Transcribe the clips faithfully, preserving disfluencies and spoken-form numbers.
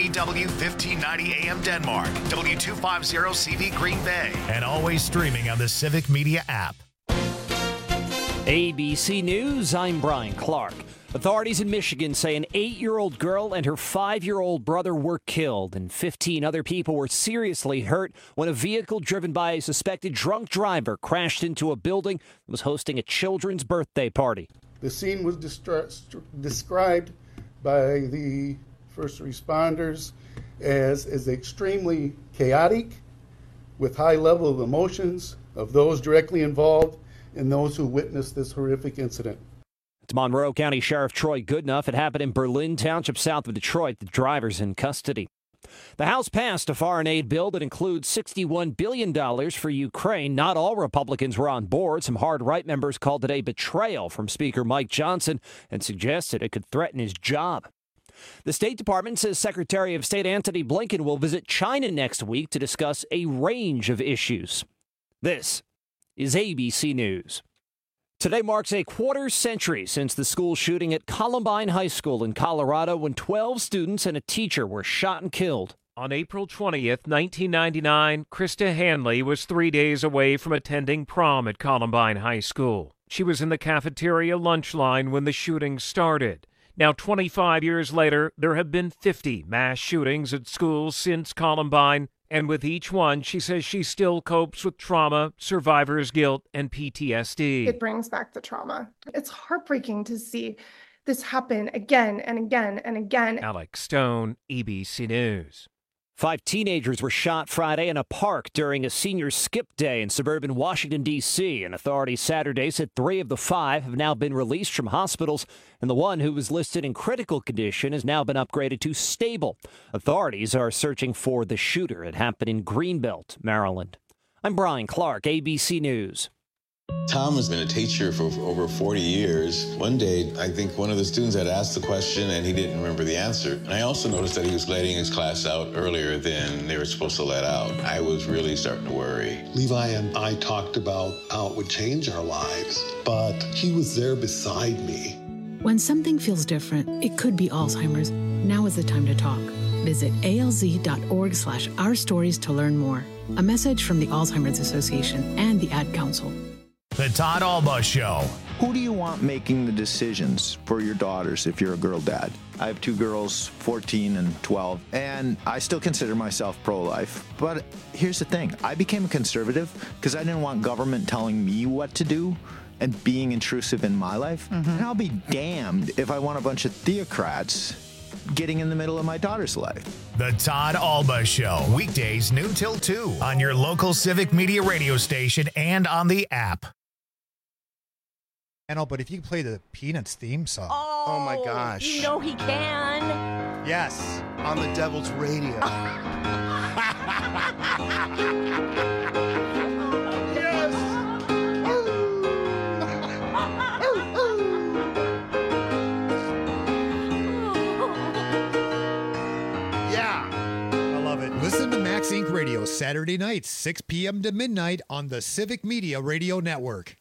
B W fifteen ninety A M Denmark, W two fifty C V Green Bay, and always streaming on the Civic Media app. A B C News, I'm Brian Clark. Authorities in Michigan say an eight-year-old girl and her five-year-old brother were killed, and fifteen other people were seriously hurt when a vehicle driven by a suspected drunk driver crashed into a building that was hosting a children's birthday party. The scene was distra- described by the first responders as, as extremely chaotic, with high level of emotions of those directly involved and those who witnessed this horrific incident. To Monroe County Sheriff Troy Goodenough. It happened in Berlin Township, south of Detroit. The driver's in custody. The House passed a foreign aid bill that includes sixty-one billion dollars for Ukraine. Not all Republicans were on board. Some hard right members called it a betrayal from Speaker Mike Johnson and suggested it could threaten his job. The State Department says Secretary of State Antony Blinken will visit China next week to discuss a range of issues. This is A B C News. Today marks a quarter century since the school shooting at Columbine High School in Colorado, when twelve students and a teacher were shot and killed. On April twentieth, nineteen ninety-nine, Krista Hanley was three days away from attending prom at Columbine High School. She was in the cafeteria lunch line when the shooting started. Now, twenty-five years later, there have been fifty mass shootings at schools since Columbine. And with each one, she says she still copes with trauma, survivor's guilt, and P T S D. It brings back the trauma. It's heartbreaking to see this happen again and again and again. Alex Stone, A B C News. Five teenagers were shot Friday in a park during a senior skip day in suburban Washington, D C, and authorities Saturday said three of the five have now been released from hospitals, and the one who was listed in critical condition has now been upgraded to stable. Authorities are searching for the shooter. It happened in Greenbelt, Maryland. I'm Brian Clark, A B C News. Tom has been a teacher for over forty years. One day, I think one of the students had asked the question and he didn't remember the answer. And I also noticed that he was letting his class out earlier than they were supposed to let out. I was really starting to worry. Levi and I talked about how it would change our lives, but he was there beside me. When something feels different, it could be Alzheimer's. Now is the time to talk. Visit alz.org slash our stories to learn more. A message from the Alzheimer's Association and the Ad Council. The Todd Alba Show. Who do you want making the decisions for your daughters if you're a girl dad? I have two girls, fourteen and twelve, and I still consider myself pro-life. But here's the thing. I became a conservative because I didn't want government telling me what to do and being intrusive in my life. Mm-hmm. And I'll be damned if I want a bunch of theocrats getting in the middle of my daughter's life. The Todd Alba Show. Weekdays noon till two on your local Civic Media radio station and on the app. I know, but if you play the Peanuts theme song. Oh, oh my gosh. You know he can. Yes, on the Devil's Radio. Yes. Yeah. I love it. Listen to Max Incorporated. Radio Saturday nights, six p.m. to midnight on the Civic Media Radio Network.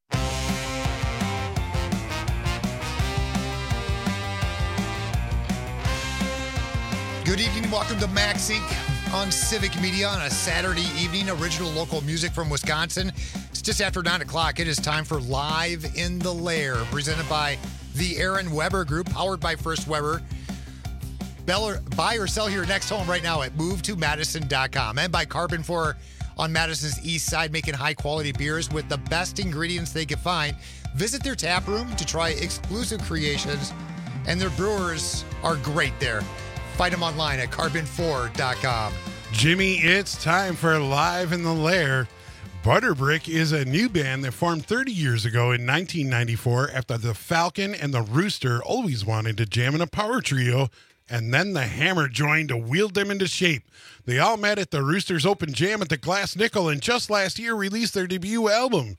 Good evening. Welcome to Max Incorporated on Civic Media on a Saturday evening. Original local music from Wisconsin. It's just after nine o'clock. It is time for Live in the Lair, presented by the Aaron Weber Group, powered by First Weber. Buy or sell your next home right now at move to madison dot com. And by Carbon four on Madison's east side, making high-quality beers with the best ingredients they can find. Visit their tap room to try exclusive creations, and their brewers are great there. Find them online at carbon four dot com. Jimmy, it's time for Live in the Lair. Butterbrick is a new band that formed thirty years ago in nineteen ninety-four after the Falcon and the Rooster always wanted to jam in a power trio, and then the Hammer joined to wield them into shape. They all met at the Rooster's Open Jam at the Glass Nickel, and just last year released their debut album.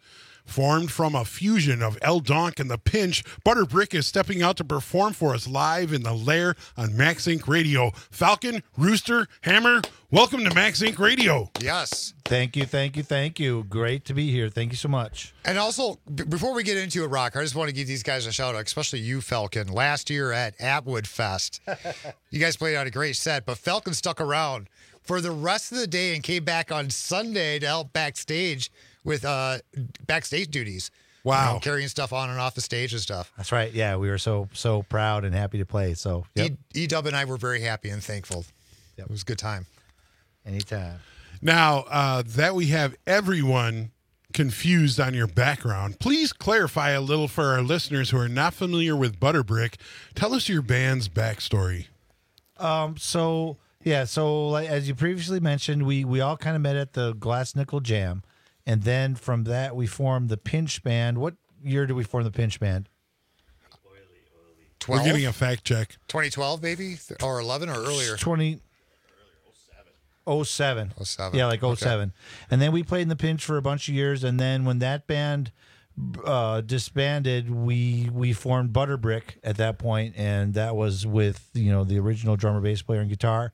Formed from a fusion of El Donk and The Pinch, Butterbrick is stepping out to perform for us live in the Lair on Max Inc Radio. Falcon, Rooster, Hammer, welcome to Max Inc Radio. Yes. Thank you, thank you, thank you. Great to be here. Thank you so much. And also, b- before we get into it, Rock, I just want to give these guys a shout out, especially you, Falcon. Last year at Atwood Fest, you guys played out a great set, but Falcon stuck around for the rest of the day and came back on Sunday to help backstage with uh, backstage duties. Wow. You know, carrying stuff on and off the stage and stuff. That's right. Yeah, we were so so proud and happy to play. So, yep. E- E-Dub and I were very happy and thankful. Yep. It was a good time. Anytime. Now, uh, that we have everyone confused on your background, please clarify a little for our listeners who are not familiar with Butterbrick. Tell us your band's backstory. Um. So, yeah, so like, as you previously mentioned, we, we all kind of met at the Glass Nickel Jam. And then from that, we formed the Pinch Band. What year did we form the Pinch Band? twelve? We're getting a fact check. twenty twelve, maybe? Or eleven or earlier? twenty oh seven oh seven Yeah, like oh Okay. seven And then we played in the Pinch for a bunch of years. And then when that band uh, disbanded, we we formed Butterbrick at that point, and that was with, you know, the original drummer, bass player, and guitar.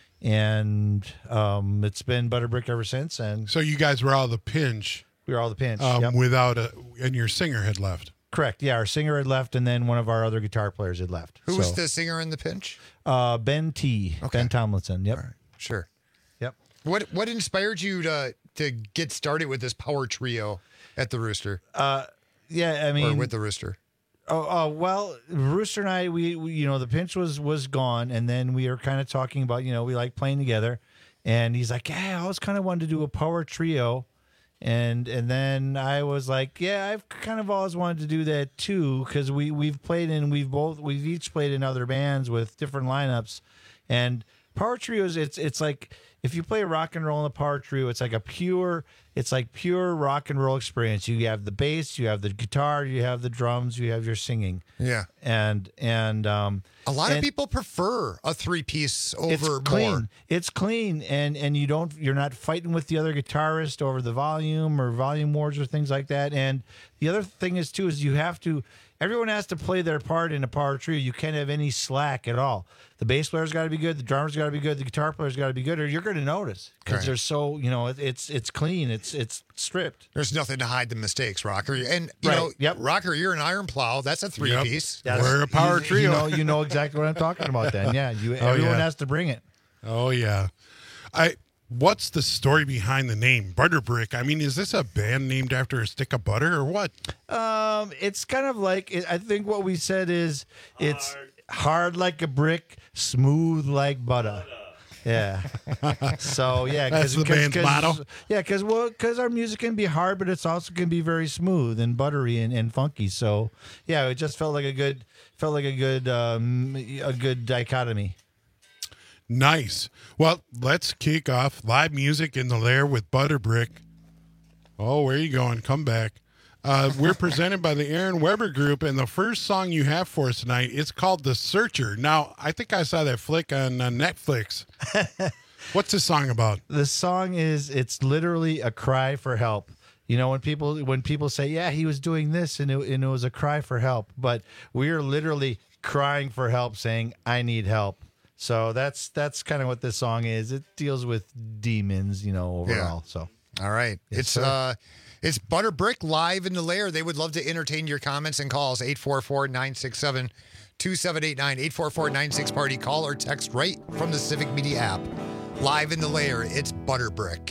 And um, it's been Butterbrick ever since. And So you guys were all the Pinch. we were all the Pinch. Um, Yep. Without a, and your singer had left. Correct. Yeah, our singer had left, and then one of our other guitar players had left. Who So, was the singer in the Pinch? Uh, Ben T. Okay. Ben Tomlinson. Yep. Sure. Yep. What What inspired you to to get started with this power trio at the Rooster? Uh, yeah, I mean, or with the Rooster? Oh, oh well, Rooster and I, we, we, you know, the Pinch was was gone, and then we were kind of talking about, you know, we like playing together, and he's like, yeah, I always kind of wanted to do a power trio, and and then I was like, yeah, I've kind of always wanted to do that too, because we we've played in, we've both, we've each played in other bands with different lineups, and power trios, it's it's like if you play rock and roll in a power trio, it's like a pure, it's like pure rock and roll experience. You have the bass, you have the guitar, you have the drums, you have your singing. Yeah. And and um A lot and of people prefer a three piece over it's more. clean. It's clean, and and you don't you're not fighting with the other guitarist over the volume or volume wars or things like that. And the other thing is too is you have to everyone has to play their part in a power trio. You can't have any slack at all. The bass player's got to be good, the drummer's got to be good, the guitar player's got to be good, or you're going to notice because Right. they're so, you know, it, it's it's clean, it's it's stripped. There's nothing to hide the mistakes, Rocker. And you Right. know, Yep. Rocker, you're an iron plow. That's a three Yep. piece. That's- We're a power you, trio. You know, you know exactly what I'm talking about. Then, yeah, you Oh, everyone yeah. has to bring it. Oh yeah. I what's the story behind the name Butterbrick? I mean, is this a band named after a stick of butter or what? Um, it's kind of like it, I think what we said is it's hard like a brick, smooth like butter. Yeah. So yeah, That's the band's motto? Yeah, because well, because our music can be hard, but it's also can be very smooth and buttery and, and funky. So yeah, it just felt like a good felt like a good um, a good dichotomy. Nice. Well, let's kick off live music in the Lair with Butterbrick. Oh, where are you going? Come back. Uh, we're presented by the Aaron Weber Group, and the first song you have for us tonight is called "The Searcher." Now, I think I saw that flick on uh, Netflix. What's this song about? The song is it's literally a cry for help. You know, when people when people say, "Yeah, he was doing this," and it, and it was a cry for help, but we are literally crying for help, saying, "I need help." So that's that's kind of what this song is. It deals with demons, you know, overall. So All right. Yes, it's sir. uh it's Butterbrick live in the Lair. They would love to entertain your comments and calls. eight four four, nine six seven, two seven eight nine, eight four four, nine six party. Call or text right from the Civic Media app. Live in the Lair, it's Butterbrick.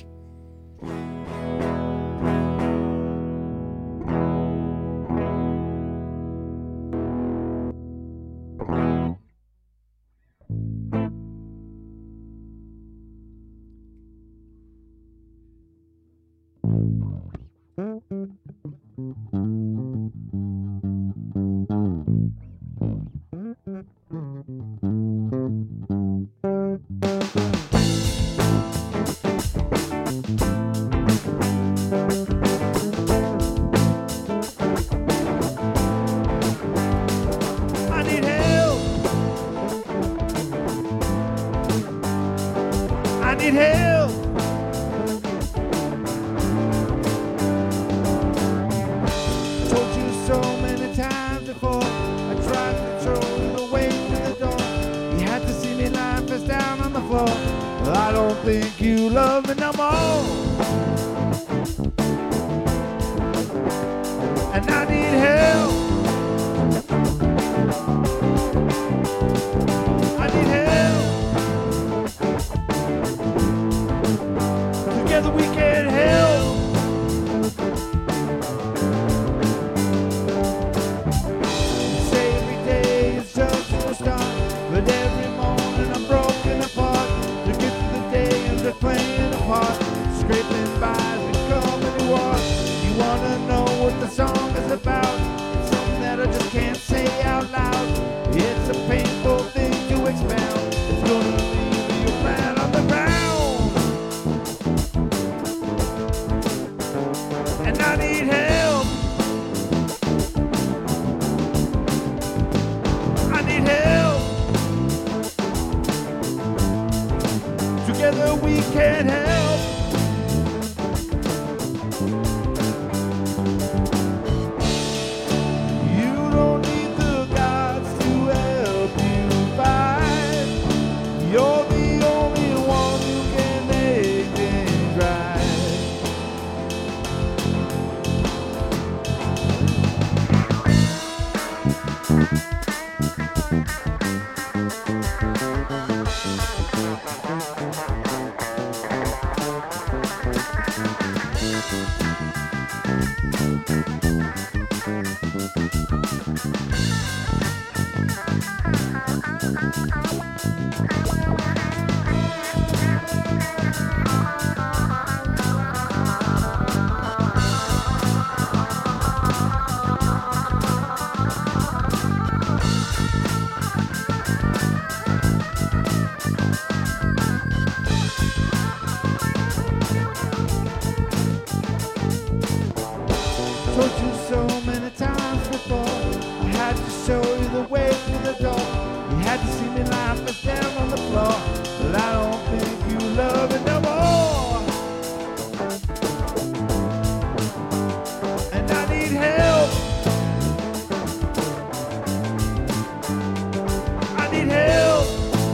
I need help. I need help. for. Well, I don't think you love me no more. And I need help. I need help. Together we can help. Say every day is just a start, but every morning I'm broken apart. To get to the day and they're playing a part, scraping by as we come and walk. You wanna know what the song is about? It's something that I just can't say out loud. It's a painful thing to expound. It's gonna leave you flat on the ground. And I need help. I need help. Together we can help. You don't need the gods to help you fight. You're the only one who can make things right. Told you so many times before, I had to show you the way to the door. You had to see me lifeless down on the floor, but I don't think you love it no more. And I need help. I need help.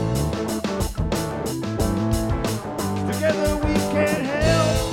Together we can help.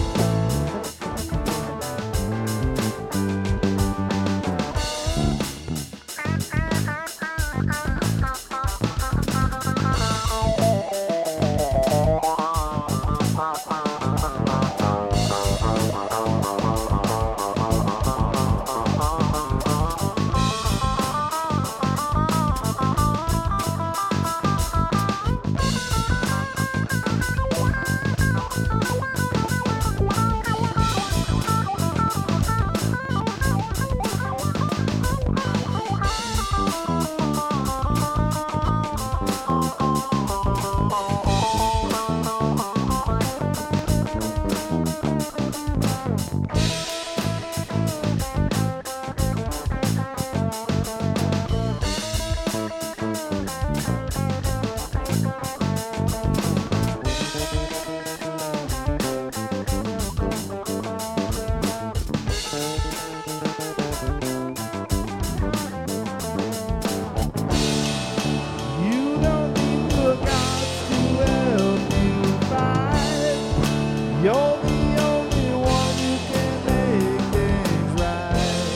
You don't need the gods to help you fight. You're the only one who can make things right.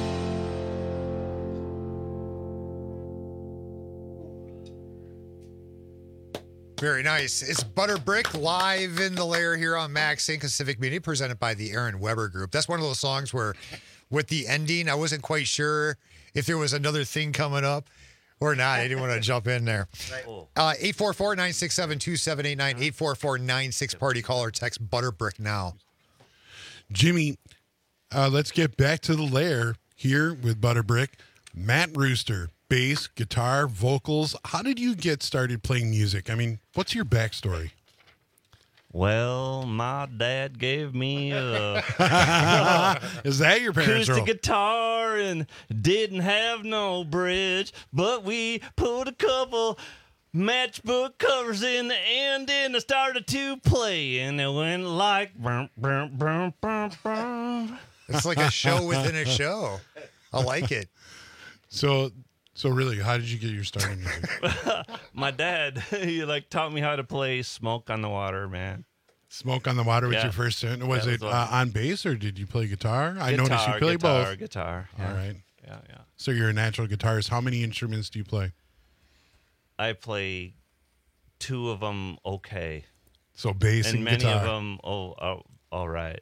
Very nice. It's Butterbrick live in the lair here on Max Inc. Civic Media, presented by the Aaron Weber Group. That's one of those songs where, with the ending, I wasn't quite sure if there was another thing coming up or not. I didn't want to jump in there. Uh, eight four four, nine six seven, two seven eight nine, eight four four, nine six party. Call or text Butterbrick now. Jimmy, uh, let's get back to the lair here with Butterbrick. Matt Rooster, bass, guitar, vocals. How did you get started playing music? I mean, what's your backstory? Well, my dad gave me a Is that your parents' acoustic role? guitar and didn't have no bridge, but we put a couple matchbook covers in the end and I started to play and it went like brum, brum, brum, brum, brum. It's like a show within a show. I like it. So So really, how did you get your start in music? My dad, he like taught me how to play Smoke on the Water, man. Smoke on the Water was Yeah. your first tune. Was That it was uh, one. on bass or did you play guitar? I Guitar, noticed you play guitar, both. Guitar, All yeah. right. Yeah, yeah. So you're a natural guitarist. How many instruments do you play? I play two of them okay. So bass and and many guitar. of them, oh, oh, all right.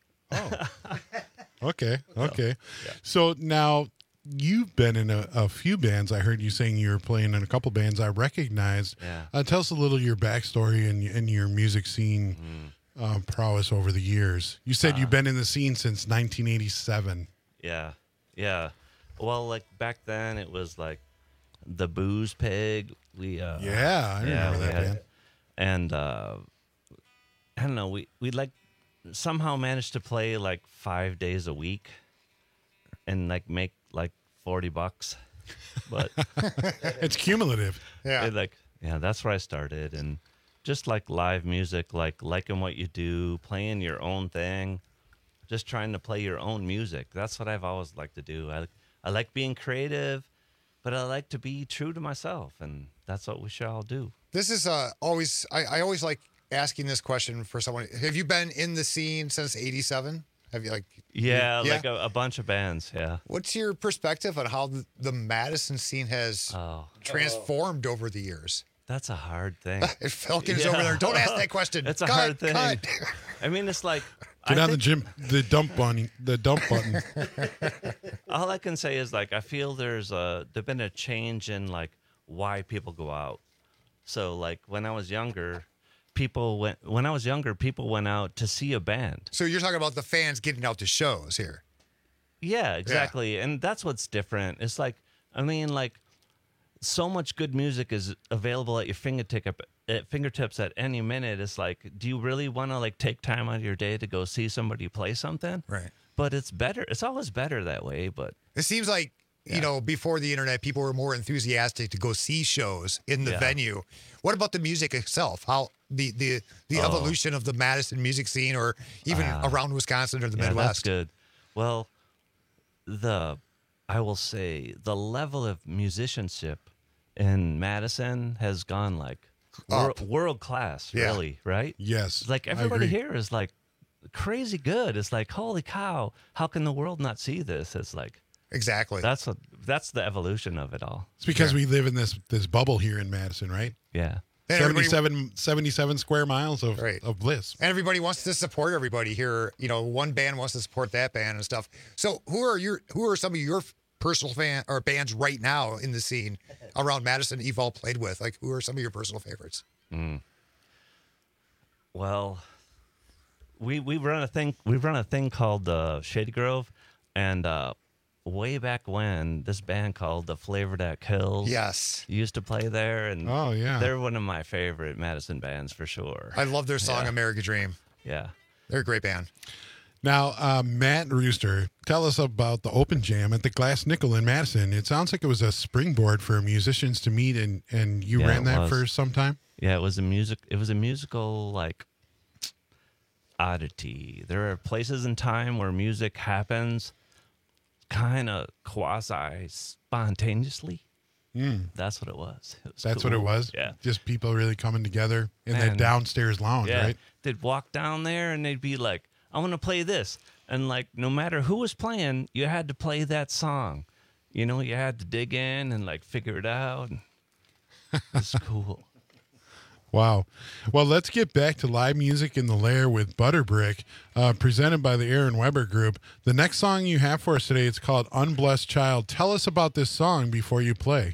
Okay. Okay. So now you've been in a, a few bands. I heard you saying you were playing in a couple bands I recognized. Yeah. Uh, tell us a little your backstory and, and your music scene Mm. uh, prowess over the years. You said Uh, you've been in the scene since nineteen eighty-seven. Yeah, yeah. Well, like back then, it was like the Booze Pig. We uh, Yeah, I remember we that had- band. And uh, I don't know. We we like somehow managed to play like five days a week, and like make like forty bucks. But It's cumulative. Yeah. it, like yeah, that's where I started, and just like live music, like liking what you do, playing your own thing, just trying to play your own music. That's what I've always liked to do. I I like being creative, but I like to be true to myself, and that's what we should all do. This is uh, always, I, I always like asking this question for someone. Have you been in the scene since eighty-seven? Have you like? Yeah, yeah? like a, a bunch of bands. Yeah. What's your perspective on how the, the Madison scene has Oh, transformed over the years? that's a hard thing. If Falcon's over there, don't ask that question. It's a Cut, hard thing. cut. I mean, it's like Get I on the think- gym, the dump button, the dump button. all I can say is like I feel there's a there's been a change in like why people go out. So like when I was younger, people went when I was younger, people went out to see a band. So you're talking about the fans getting out to shows here. Yeah, exactly. And that's what's different. It's like I mean like so much good music is available at your fingertip at fingertips at any minute. It's like, do you really want to like take time out of your day to go see somebody play something? Right. But it's better. It's always better that way. But It seems like, you know, before the internet, people were more enthusiastic to go see shows in the Yeah. venue. What about the music itself? How the the, the Oh. evolution of the Madison music scene, or even Wow. around Wisconsin or the yeah, Midwest? that's good. Well, the I will say the level of musicianship in Madison has gone like wor- Up. world class, Yeah. really, right? Yes. Like I everybody agree. here is like crazy good. It's like, holy cow, how can the world not see this? It's like Exactly. that's what that's the evolution of it all. It's because we live in this this bubble here in Madison, right? Yeah. And everybody- seventy-seven, seventy-seven square miles of, Right. of bliss. And everybody wants to support everybody here. You know, one band wants to support that band and stuff. So, who are your who are some of your personal fan or bands right now in the scene around Madison that you've all played with? Like, who are some of your personal favorites? Mm. Well, we we run a thing we run a thing called uh, Shady Grove, and uh, way back when this band called the Flavor That Kills, Yes. used to play there, and Oh, yeah. they're one of my favorite Madison bands for sure. I love their song Yeah. "American Dream." Yeah. They're a great band. Now, uh, Matt Rooster, tell us about the open jam at the Glass Nickel in Madison. It sounds like it was a springboard for musicians to meet, and, and you Yeah, ran it that was. for some time? Yeah, it was a music. It was a musical like oddity. There are places in time where music happens, kind of quasi spontaneously. Mm. That's what it was. It was That's what it cool. was? Yeah. Just people really coming together in that Man. downstairs lounge, Yeah. right? They'd walk down there and they'd be like, I want to play this. And like, no matter who was playing, you had to play that song. You know, you had to dig in and like figure it out. It's cool. Wow. Well, let's get back to live music in the Lair with Butterbrick, uh, presented by the Aaron Weber Group. The next song you have for us today, it's called Unblessed Child. Tell us about this song before you play.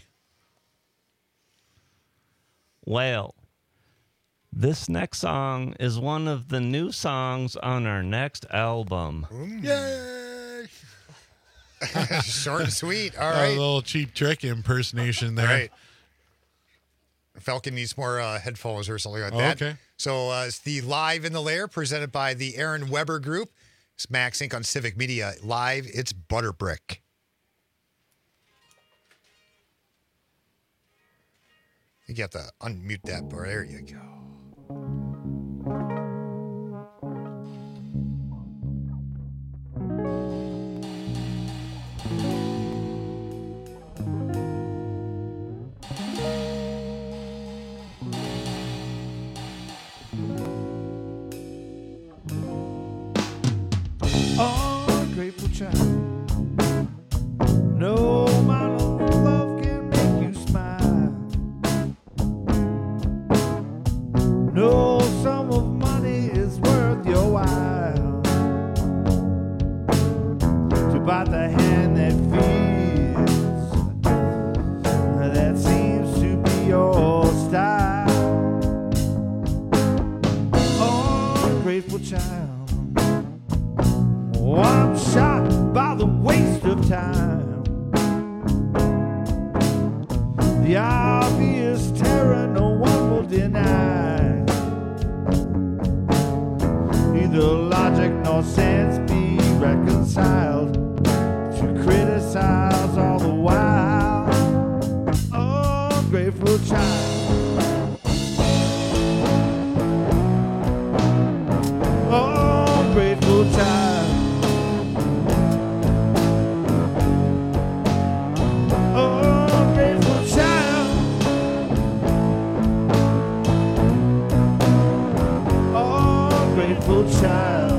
Well, this next song is one of the new songs on our next album. Yay! Short and sweet. All A right. little cheap trick impersonation there. All right. Falcon needs more uh, headphones or something like Oh, that. okay. So uh, it's the Live in the Lair presented by the Aaron Weber Group. It's Max Inc on Civic Media. Live, it's Butterbrick. You have to unmute that bar. There you go. Ungrateful child. No amount of love can make you smile. No sum of money is worth your while to buy the hand that feels, that seems to be your style. Ungrateful child. Oh, I'm shocked by the waste of time. The obvious terror no one will deny. Neither logic nor sense be reconciled to criticize all the while. Ungrateful child. Ungrateful child. Child.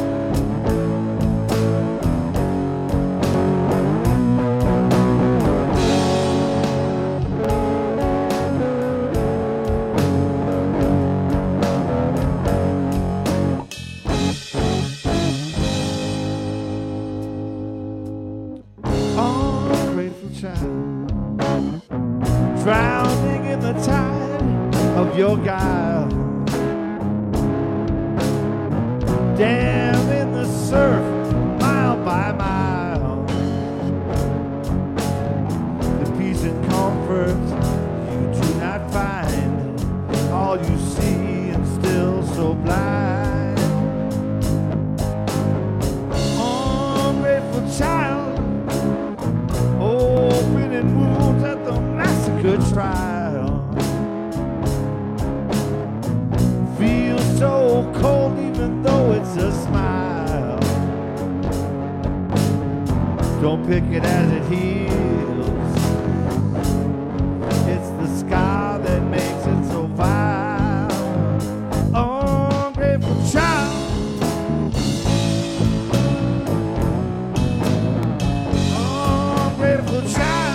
Ungrateful child, drowning in the tide of your guile. Damn in the surf, mile by mile. The peace and comfort you do not find. All you see and still so blind. Ungrateful child, opening wounds at the massacre trial. Feel so cold even though it's a smile. Don't pick it as it heals. It's the scar that makes it so vile. Ungrateful child. Ungrateful child.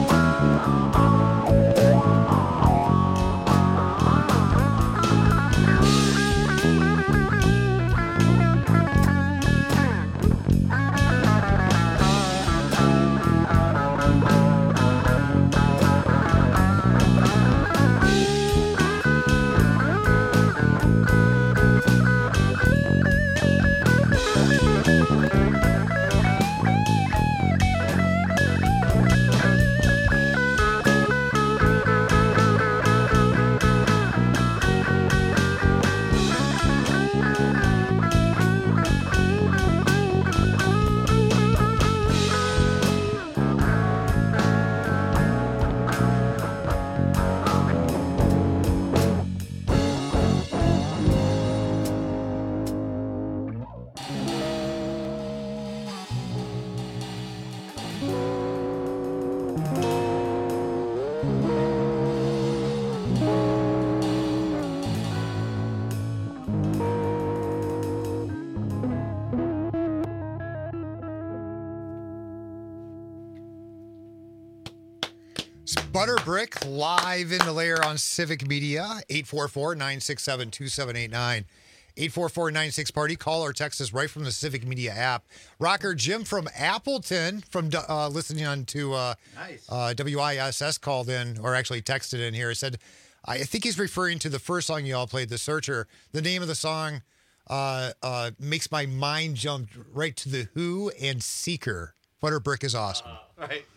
Butter Brick live in the lair on Civic Media, eight four four, nine six seven, two seven eight nine. eight four four, nine six party. Call or text us right from the Civic Media app. Rocker Jim from Appleton, from uh, listening on to uh, nice. uh, W I S S, called in, or actually texted in here. He said, I think he's referring to the first song you all played, The Searcher. The name of the song uh, uh, makes my mind jump right to The Who and Seeker. Butter Brick is awesome. Uh, right.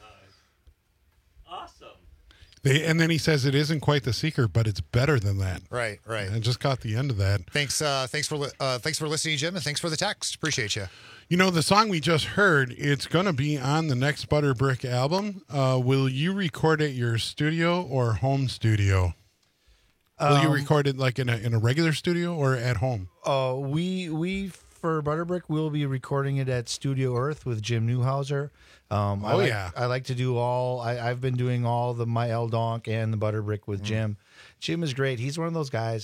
Awesome. They, and then he says it isn't quite The Seeker, but it's better than that. Right, right. I just caught the end of that. Thanks, uh, thanks for li- uh, thanks for listening, Jim, and thanks for the text. Appreciate you. You know, the song we just heard, it's going to be on the next Butter Brick album. Uh, will you record at your studio or home studio? Will um, you record it like in a in a regular studio or at home? Uh, we we for Butter Brick we'll be recording it at Studio Earth with Jim Newhouser. Um, I oh like, yeah, I like to do all. I, I've been doing all the My El Donk and the Butter Brick with mm. Jim. Jim is great. He's one of those guys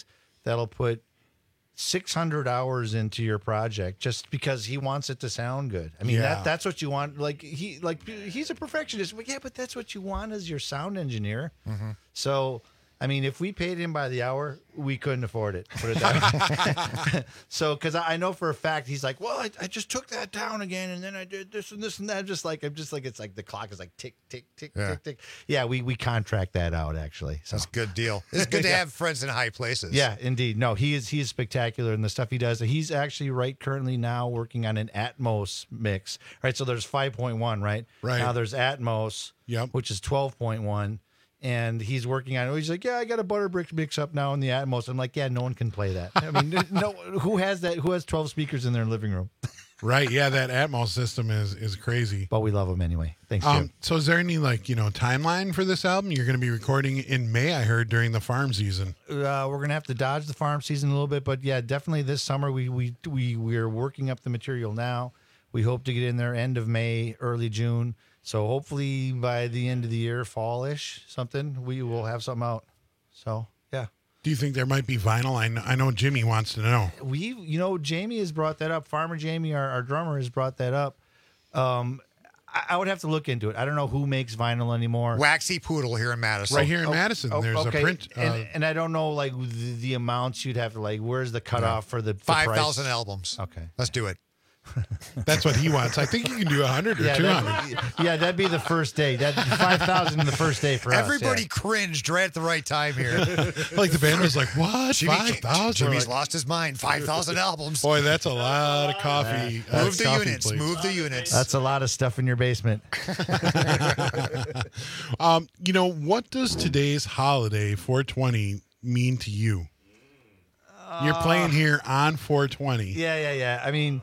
that'll put six hundred hours into your project just because he wants it to sound good. I mean, Yeah. that that's what you want. Like he like he's a perfectionist. Well, yeah, but that's what you want as your sound engineer. Mm-hmm. So, I mean, if we paid him by the hour, we couldn't afford it. Put it that way. So, because I I know for a fact he's like, well, I, I just took that down again, and then I did this and this and that. I'm just like, I'm just like, it's like the clock is like tick, tick, tick, Yeah. tick, tick. Yeah, we we contract that out actually. So That's a good deal. It's good to Yeah. have friends in high places. Yeah, indeed. No, he is he is spectacular in the stuff he does. He's actually right currently now working on an Atmos mix. Right, so there's five point one, right? Right. Now there's Atmos, Yep. which is twelve point one. And he's working on it. He's like, yeah, I got a Butterbrick mix up now in the Atmos. I'm like, yeah, no one can play that. I mean, no, who has that? Who has twelve speakers in their living room? Right. Yeah, that Atmos system is is crazy. But we love them anyway. Thanks, Jim. Um, so is there any like, you know, timeline for this album? You're going to be recording in May, I heard, during the farm season. Uh, we're gonna have to dodge the farm season a little bit, but yeah, definitely this summer we we we we're working up the material now. We hope to get in there end of May, early June. So hopefully by the end of the year, fall-ish, something, we will have something out. So yeah. Do you think there might be vinyl? I know, I know Jimmy wants to know. We, you know, Jamie has brought that up. Farmer Jamie, our, our drummer, has brought that up. Um, I, I would have to look into it. I don't know who makes vinyl anymore. Waxy Poodle here in Madison. Right here in Oh, Madison, oh, there's okay. a print. Uh, and, and I don't know like the, the amounts you'd have to like. Where's the cutoff for the, the five price? thousand albums. Okay, let's do it. That's what he wants. I think you can do one hundred or Yeah, two that- hundred. yeah, that'd be the first day. That five thousand the first day for Everybody us. cringed right at the right time here. Like the band was like, what? Jimmy- five thousand? Jimmy's lost his mind. five thousand albums. Boy, that's a lot of coffee. uh, Move the coffee units. plates. Move the units. That's a lot of stuff in your basement. Um, you know, what does today's holiday, four twenty, mean to you? You're playing here on four twenty. Yeah, yeah, yeah. I mean,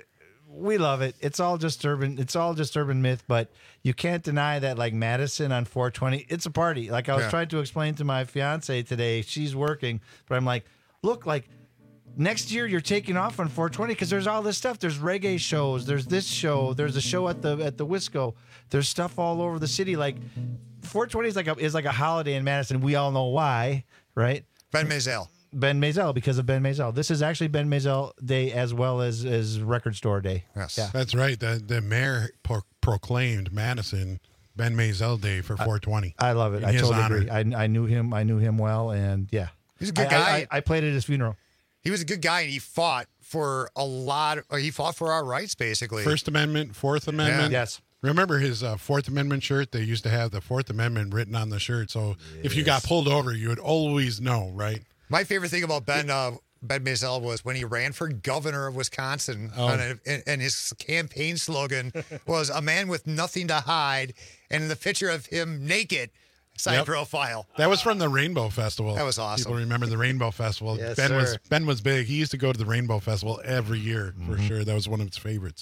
we love it. It's all just urban. It's all just urban myth, but you can't deny that, like Madison on four twenty, it's a party. Like I was Yeah. trying to explain to my fiance today. She's working, but I'm like, look, like next year you're taking off on four twenty because there's all this stuff. There's reggae shows. There's this show. There's a show at the at the Wisco. There's stuff all over the city. Like four twenty is like a is like a holiday in Madison. We all know why, right? Ben Mazel. Ben Mazel, because of Ben Mazel. This is actually Ben Mazel Day as well as, as Record Store Day. Yes. Yeah. That's right. The the mayor pro- proclaimed Madison Ben Mazel Day for four twenty. I love it. In I his totally honor. agree. I, I knew him. I knew him well, and yeah, He's a good I- guy. I, I, I played at his funeral. He was a good guy, and he fought for a lot. Or he fought for our rights, basically. First Amendment, Fourth Amendment. Yes. Remember his uh, Fourth Amendment shirt? They used to have the Fourth Amendment written on the shirt. So if you got pulled over, you would always know, right? My favorite thing about Ben uh, Ben Mazel was when he ran for governor of Wisconsin, Oh. on a, and, and his campaign slogan was "A man with nothing to hide," and the picture of him naked, side Yep. profile. That was from the Rainbow Festival. That was awesome. People remember the Rainbow Festival. Yes, Ben was sir. Ben was big. He used to go to the Rainbow Festival every year for Mm-hmm. sure. That was one of his favorites.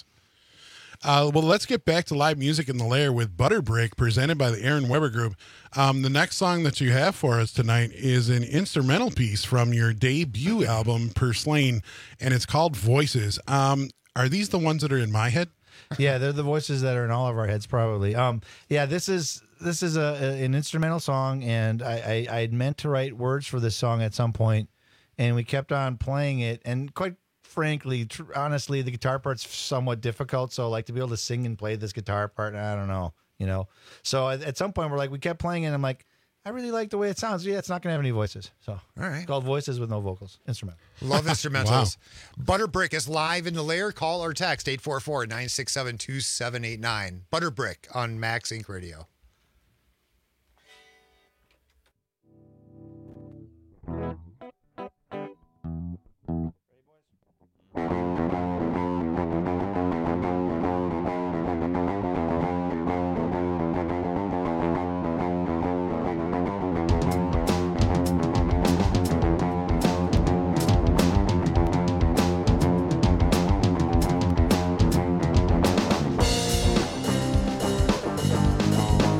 Uh, well, let's get back to live music in the lair with Butterbrick, presented by the Aaron Weber Group. Um, the next song that you have for us tonight is an instrumental piece from your debut album, Purslane, and it's called Voices. Um, are these the ones that are in my head? Yeah, they're the voices that are in all of our heads, probably. Um, yeah, this is this is a, a an instrumental song, and I, I I meant to write words for this song at some point, and we kept on playing it, and quite frankly, tr- honestly, the guitar part's somewhat difficult. So, like to be able to sing and play this guitar part, I don't know, you know. So at, at some point, we're like, we kept playing it, and I'm like, I really like the way it sounds. Yeah, it's not gonna have any voices. So, All right. it's called Voices with no vocals, instrumental. Love instrumentals. Butterbrick is live in the lair. Call or text eight four four, nine six seven, two seven eight nine. Butterbrick on Max Inc Radio. Thank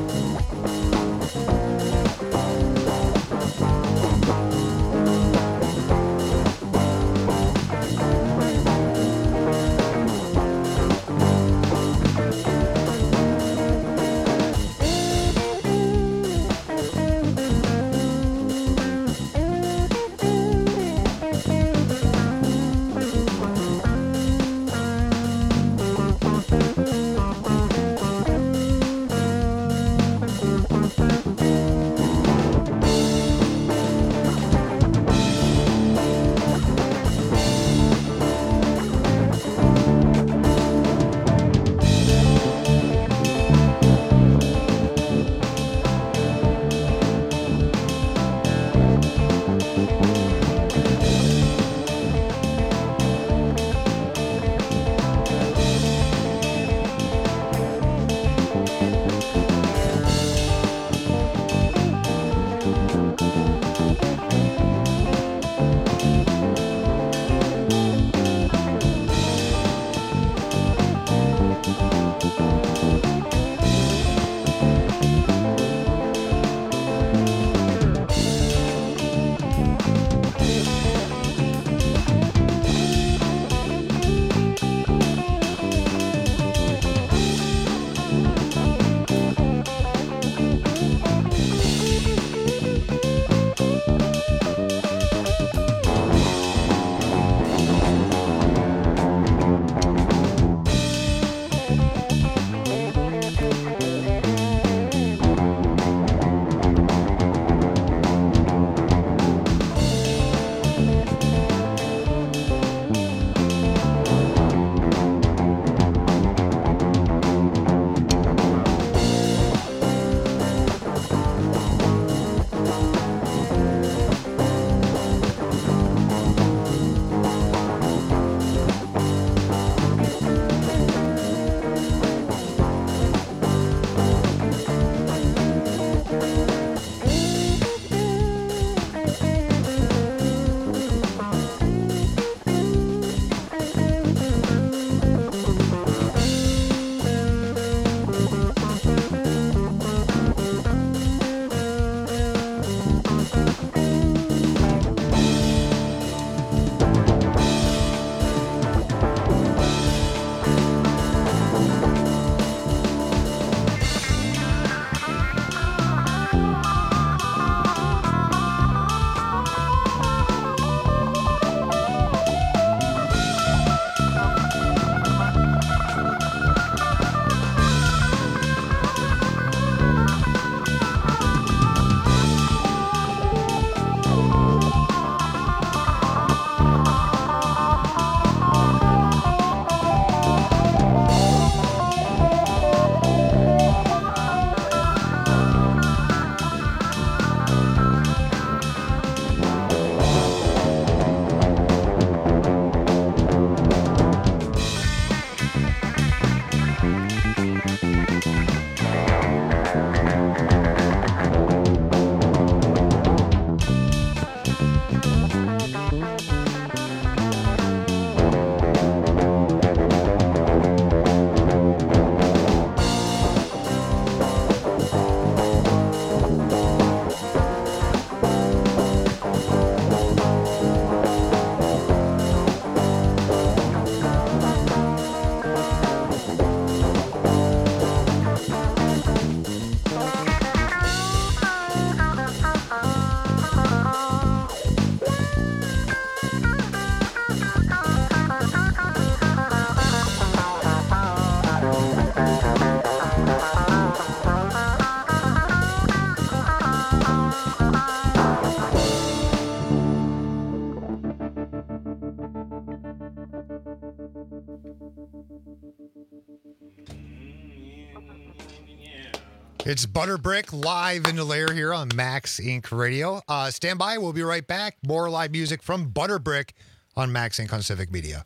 It's Butterbrick live in the lair here on Max Incorporated. Radio. Uh, stand by. We'll be right back. More live music from Butterbrick on Max Incorporated on Civic Media.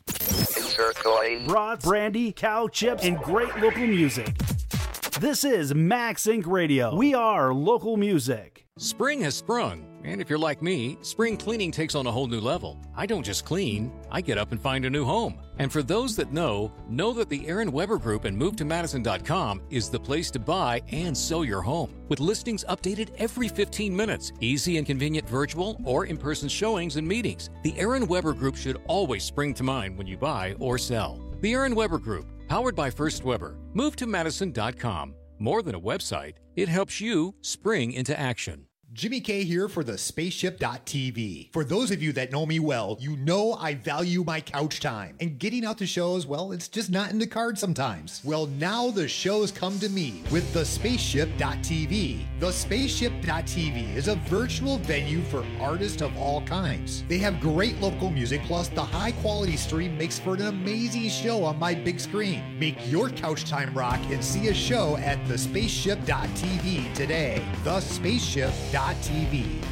Brats, brandy, cow chips, and great local music. This is Max Incorporated Radio. We are local music. Spring has sprung, and if you're like me, spring cleaning takes on a whole new level. I don't just clean, I get up and find a new home. And for those that know, know that the Aaron Weber Group and move to madison dot com is the place to buy and sell your home. With listings updated every fifteen minutes, easy and convenient virtual or in-person showings and meetings, the Aaron Weber Group should always spring to mind when you buy or sell. The Aaron Weber Group, powered by First Weber, move to madison dot com. More than a website, it helps you spring into action. Jimmy K here for the spaceship dot t v. For those of you that know me well, you know I value my couch time. And getting out to shows, well, it's just not in the cards sometimes. Well, now the shows come to me with the spaceship dot t v. The spaceship dot t v is a virtual venue for artists of all kinds. They have great local music, plus the high quality stream makes for an amazing show on my big screen. Make your couch time rock and see a show at the spaceship dot t v today. The spaceship dot t v.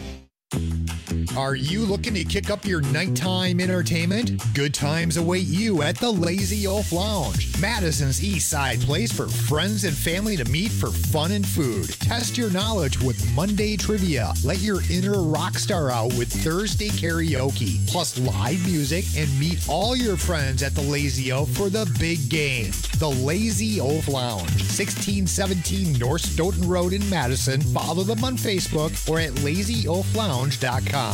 Are you looking to kick up your nighttime entertainment? Good times await you at the Lazy Oaf Lounge, Madison's East Side place for friends and family to meet for fun and food. Test your knowledge with Monday trivia. Let your inner rock star out with Thursday karaoke, plus live music, and meet all your friends at the Lazy Oaf for the big game. The Lazy Oaf Lounge, sixteen seventeen North Stoughton Road in Madison. Follow them on Facebook or at lazy oaf lounge dot com.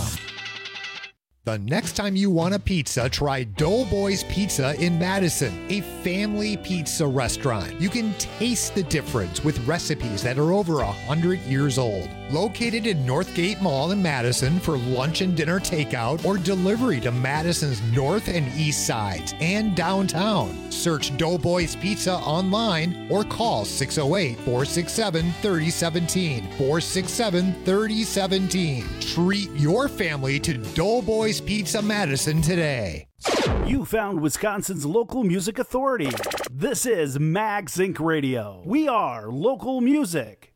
The next time you want a pizza, try Doughboys Pizza in Madison, a family pizza restaurant. You can taste the difference with recipes that are over a hundred years old. Located in Northgate Mall in Madison for lunch and dinner takeout or delivery to Madison's north and east sides and downtown. Search Doughboys Pizza online or call six oh eight, four six seven, three oh one seven, four six seven, three oh one seven. Treat your family to Doughboys Pizza Madison today. You found Wisconsin's local music authority. This is Max Incorporated Radio. We are local music.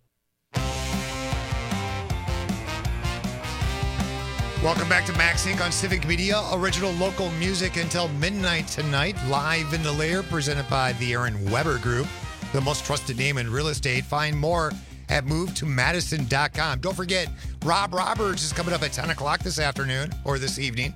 Welcome back to Max Incorporated on Civic Media. Original local music until midnight tonight. Live in the lair, presented by the Aaron Weber Group, the most trusted name in real estate. Find more at move to madison dot com. Don't forget, Rob Roberts is coming up at ten o'clock this afternoon or this evening.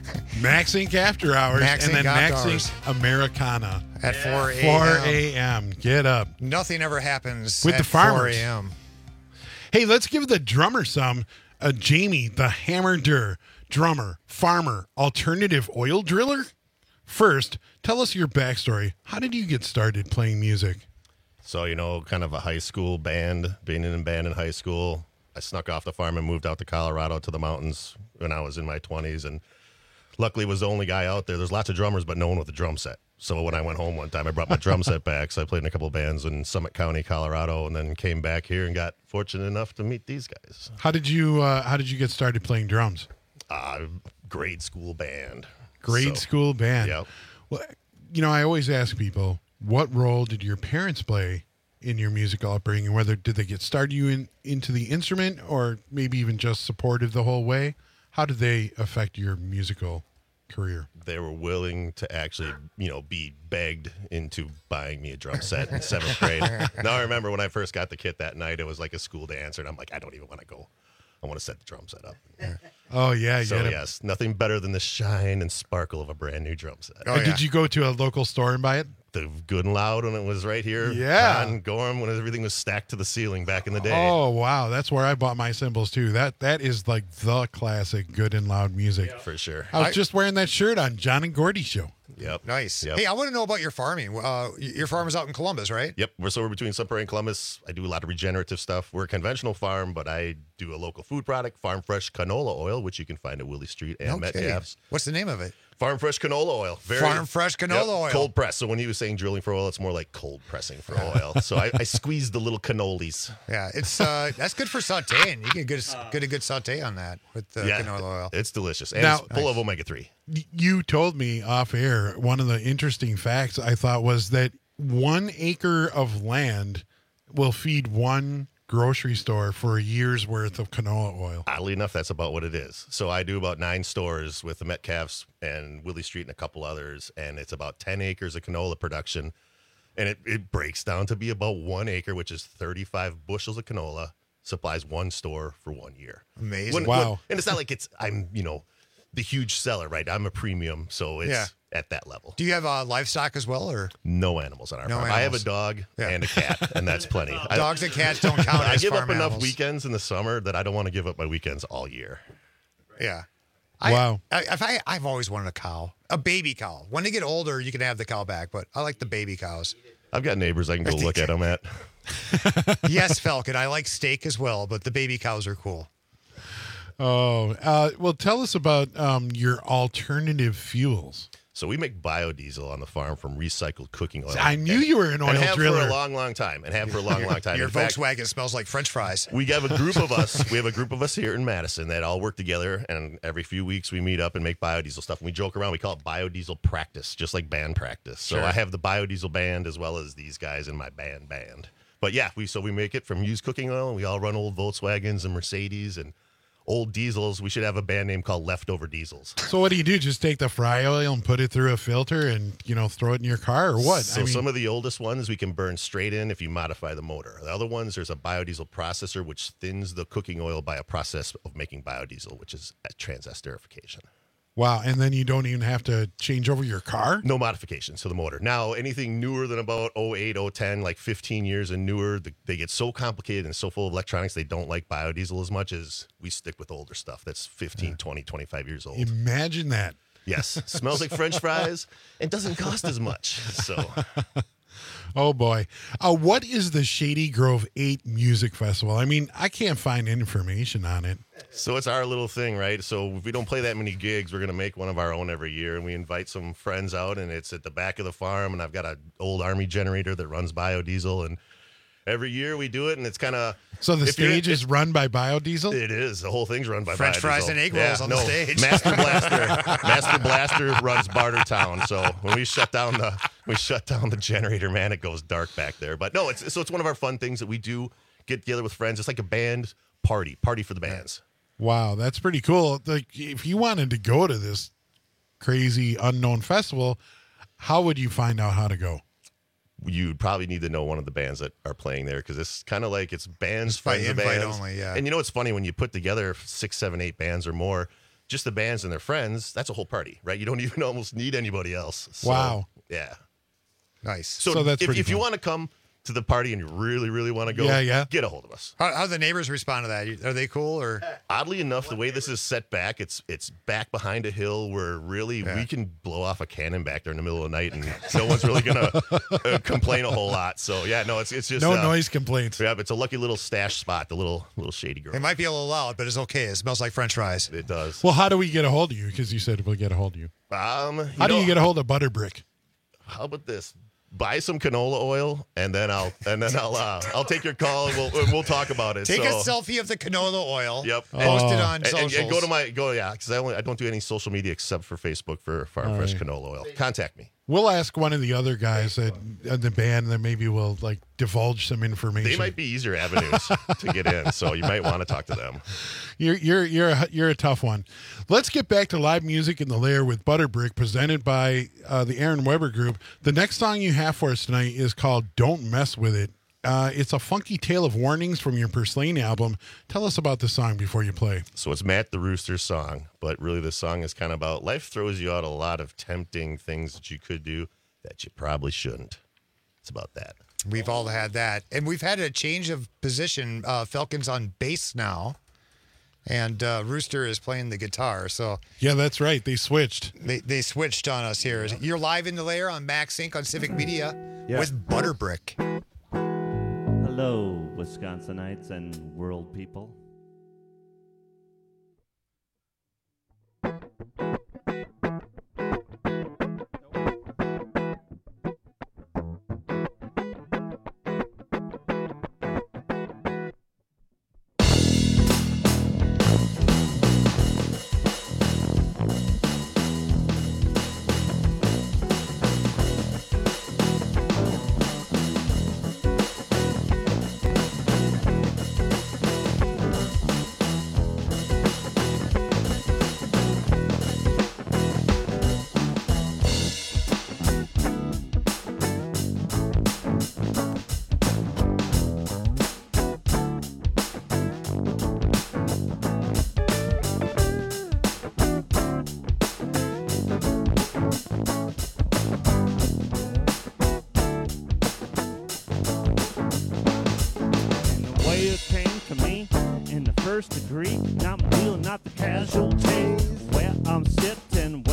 Max Incorporated After Hours, Max and then Incorporated Max After Incorporated Americana. At four a.m. four a.m. Get up. Nothing ever happens With at the farmers. four a.m. Hey, let's give the drummer some. Uh, Jamie, the Hammer Durr, drummer, farmer, alternative oil driller. First, tell us your backstory. How did you get started playing music? So, you know, kind of a high school band, being in a band in high school. I snuck off the farm and moved out to Colorado to the mountains when I was in my twenties. And luckily was the only guy out there. There's lots of drummers, but no one with a drum set. So when I went home one time, I brought my drum set back. So I played in a couple of bands in Summit County, Colorado, and then came back here and got fortunate enough to meet these guys. How did you uh, How did you get started playing drums? Uh, grade school band. Grade So, school band. Yep. Well, you know, I always ask people, what role did your parents play in your musical upbringing? Whether did they get started you in into the instrument, or maybe even just supportive the whole way? How did they affect your musical career? They were willing to actually, you know, be begged into buying me a drum set in seventh grade. Now I remember when I first got the kit that night, it was like a school dance, and I'm like, I don't even want to go. I want to set the drum set up. Oh yeah, So yeah. yes, nothing better than the shine and sparkle of a brand new drum set. Uh, Did you go to a local store and buy it? The Good and Loud when it was right here. Yeah. On Gorham when everything was stacked to the ceiling back in the day. Oh wow, that's where I bought my cymbals too. That that is like the classic Good and Loud music. For sure. I was I- just wearing that shirt on John and Gordy show. Yep. Nice. Yep. Hey, I want to know about your farming. Uh, your farm is out in Columbus, right? Yep. We're so we're between Sun Prairie and Columbus. I do a lot of regenerative stuff. We're a conventional farm, but I do a local food product, Farm Fresh Canola Oil, which you can find at Willie Street and Okay. Metcalf's. What's the name of it? Farm Fresh Canola Oil. Very, Farm Fresh Canola Yep, Oil. Cold press. So when he was saying drilling for oil, it's more like cold pressing for oil. So I, I squeezed the little cannolis. Yeah, it's uh, that's good for sauteing. You can get a, get a good saute on that with the yeah, canola oil. It's delicious. And Now- it's full of omega three. Y- You told me off air, one of the interesting facts I thought was that one acre of land will feed one grocery store for a year's worth of canola oil. Oddly enough, that's about what it is. So I do about nine stores with the Metcalfs and Willie Street and a couple others, and it's about ten acres of canola production. And it, it breaks down to be about one acre, which is thirty-five bushels of canola, supplies one store for one year. Amazing. When- Wow. when- and it's not like it's, I'm, you know, the huge seller, right? I'm a premium, so it's Yeah. at that level. Do you have uh, livestock as well, or No animals on our No farm. I have a animals. dog Yeah. and a cat, and that's plenty. I- dogs and cats don't count I as give up farm enough animals? weekends in the summer that I don't want to give up my weekends all year. Yeah. Wow. I, I, if I, I've always wanted a cow, a baby cow. When they get older, you can have the cow back, but I like the baby cows. I've got neighbors I can go look at them at. Yes, Falcon. I like steak as well, but the baby cows are cool. Oh, uh, well, tell us about um, your alternative fuels. So we make biodiesel on the farm from recycled cooking oil. I knew you were an oil and have driller. for a long, long time, and have for a long, long time. Your In fact, Volkswagen smells like French fries. we have a group of us. We have a group of us here in Madison that all work together, and every few weeks we meet up and make biodiesel stuff. And we joke around. We call it biodiesel practice, just like band practice. So Sure. I have the biodiesel band as well as these guys in my band band. But yeah, we so we make it from used cooking oil, and we all run old Volkswagens and Mercedes and old diesels. We should have a band name called Leftover Diesels. So what do you do? Just take the fry oil and put it through a filter and, you know, throw it in your car or what? So some of the oldest ones we can burn straight in if you modify the motor. The other ones, there's a biodiesel processor which thins the cooking oil by a process of making biodiesel, which is a trans-esterification. Wow, and then you don't even have to change over your car? No modifications to the motor. Now, anything newer than about oh eight, oh ten, like fifteen years and newer, the, they get so complicated and so full of electronics, they don't like biodiesel as much as we stick with older stuff that's fifteen, twenty, twenty-five years old. Imagine that. Yes, smells like French fries and doesn't cost as much. So, Oh, boy. Uh, what is the Shady Grove eight Music Festival? I mean, I can't find information on it. so it's our little thing, right? So if we don't play that many gigs, we're going to make one of our own every year, and we invite some friends out, and it's at the back of the farm, and I've got an old Army generator that runs biodiesel, and every year we do it, and it's kind of So the stage is run by biodiesel? It is. The whole thing's run by French biodiesel. fries and egg rolls on the no, stage. Master Blaster, Master Blaster runs Bartertown. So when we shut down the we shut down the generator, man, it goes dark back there. But no, it's so it's one of our fun things that we do. Get together with friends. It's like a band party, party for the bands. Wow, that's pretty cool. Like, if you wanted to go to this crazy unknown festival, how would you find out how to go? You'd probably need to know one of the bands that are playing there because it's kind of like it's bands, It's by friends of invite bands. only, yeah. And you know what's funny when you put together six, seven, eight bands or more, just the bands and their friends, that's a whole party, right? You don't even almost need anybody else. So, Wow. Yeah. Nice. So, So that's if, pretty if you cool. want to come to the party and you really, really want to go, Yeah, yeah. get a hold of us. How, how do the neighbors respond to that? Are they cool or? Oddly enough, the way this is set back, it's it's back behind a hill where really Yeah. we can blow off a cannon back there in the middle of the night and no one's really gonna uh, complain a whole lot. So yeah, no, it's it's just No uh, noise complaints. Yeah, but it's a lucky little stash spot, the little little shady girl. It might be a little loud, but it's okay. It smells like French fries. It does. Well, how do we get a hold of you? Because you said we'll get a hold of you. Um, How do you get a hold of Butterbrick? How about this? Buy some canola oil, and then I'll and then I'll uh, I'll take your call and we'll and we'll talk about it. Take so, a selfie of the canola oil. Yep. Post it Oh. on And, socials. and, and go to my go yeah because I only I don't do any social media except for Facebook for Farm All Fresh right. canola oil. Contact me. We'll ask one of the other guys that in the band that maybe will like divulge some information. They might be easier avenues to get in, so you might want to talk to them. You're you're you're a, you're a tough one. Let's get back to live music in the lair with Butterbrick, presented by uh, the Aaron Weber Group. The next song you have for us tonight is called "Don't Mess with It." Uh, it's a funky tale of warnings from your Purslane album. Tell us about the song before you play. So it's Matt the Rooster's song, but really the song is kind of about life throws you out a lot of tempting things that you could do that you probably shouldn't. It's about that. We've all had that. And we've had a change of position. Uh, Falcon's on bass now, and uh, Rooster is playing the guitar. So Yeah, that's right. They switched. they, they switched on us here. You're live in the lair on Max Inc on Civic Media Yeah. with Butterbrick. Hello, Wisconsinites and world people.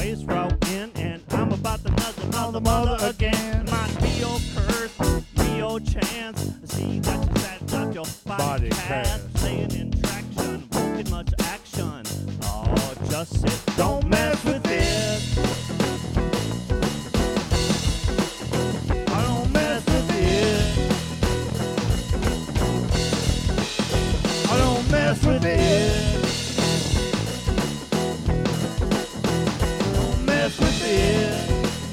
face rocking, and I'm about to nudge another mother again. My Neo curse, Neo chance. See that you set up your body cast, playing in traction, won't get much action. Oh, just sit, don't mess with it. I don't mess with it. I don't mess with it. Don't mess with it.